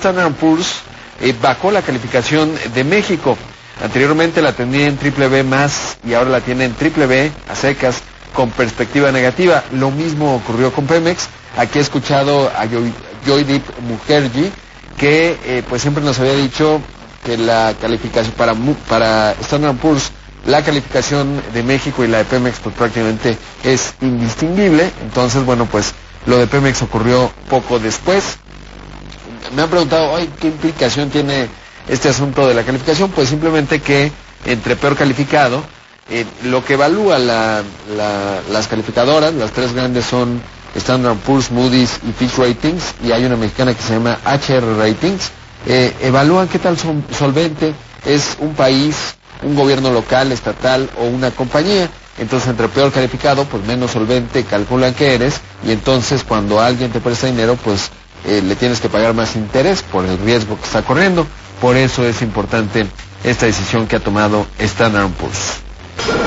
Standard & Poor's bajó la calificación de México. Anteriormente la tenía en BBB+, y ahora la tiene en BBB a secas, con perspectiva negativa. Lo mismo ocurrió con Pemex. Aquí he escuchado a Joydeep Mukherjee, que pues siempre nos había dicho que la calificación para Standard & Poor's, la calificación de México y la de Pemex pues prácticamente es indistinguible. Entonces, bueno, pues lo de Pemex ocurrió poco después. Me han preguntado, ¿qué implicación tiene este asunto de la calificación? Pues simplemente que entre peor calificado, lo que evalúa las calificadoras, las tres grandes son Standard & Poor's, Moody's y Fitch Ratings, y hay una mexicana que se llama HR Ratings, evalúan qué tal solvente es un país, un gobierno local, estatal o una compañía. Entonces, entre peor calificado, pues menos solvente calculan que eres, y entonces cuando alguien te presta dinero, pues le tienes que pagar más interés por el riesgo que está corriendo. Por eso es importante esta decisión que ha tomado Standard & Poor's.